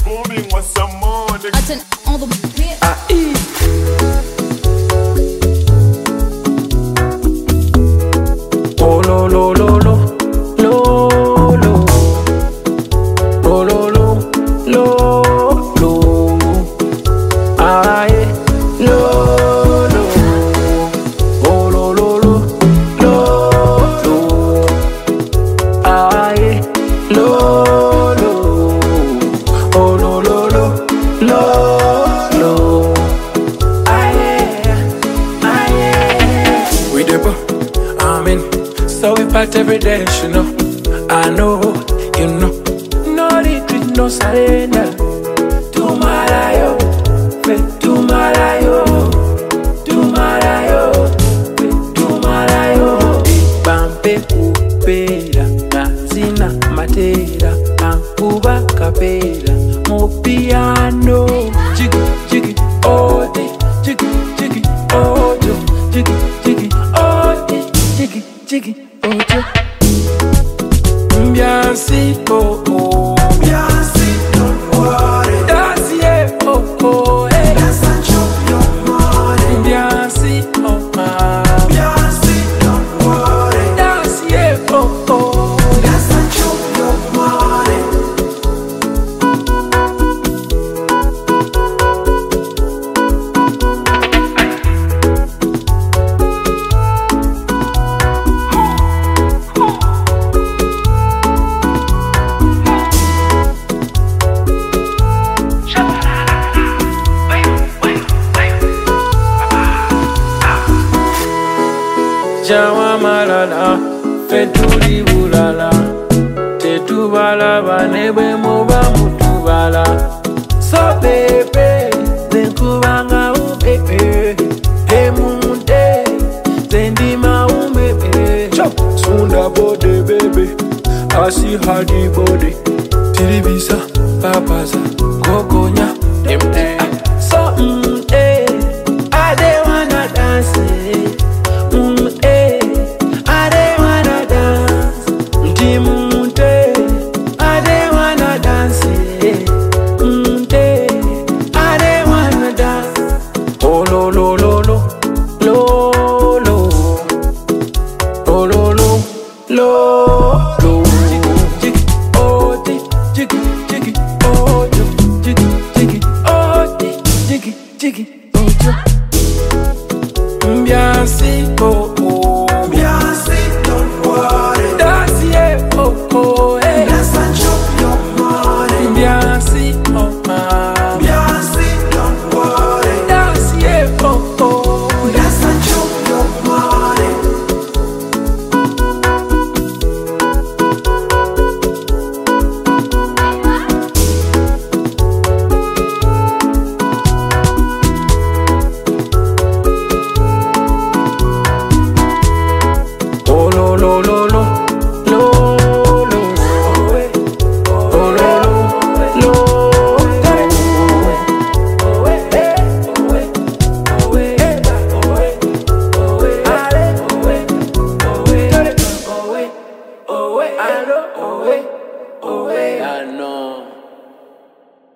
booming with some money. I turn all the Oh lo lo lo lo lo lo oh lo lo lo lo aye lo lo oh lo lo lo lo lo aye lo lo oh lo lo lo lo lo aye aye we the amen. So we part every day, you know. I know, you know. No retreat, no surrender. Tumarayo, fe tumarayo, tumarayo, fe tumarayo. Bampe kupera, mazina matera, ankuba kapera, mo piano. Jiggy, jiggy, oh, jiggy, jiggy, oh, jiggy, jiggy, oh, jiggy, jiggy. Ojo Mbiansi, oh, oh Mbiansi, don't worry. That's yeah, oh, oh, hey. Yes, I chop your money. Mbiansi, oh, Mbiansi, don't worry. That's yeah, oh, oh. Yes, I chop your money. Jawa malala, fetuli bulala. Tetubala banebe muba mutubala. So baby, zenkubanga ubebe. Hemunde, zendima umebe. Sunda bode baby, I see how the body. Tiribisa, papaza, kokonya.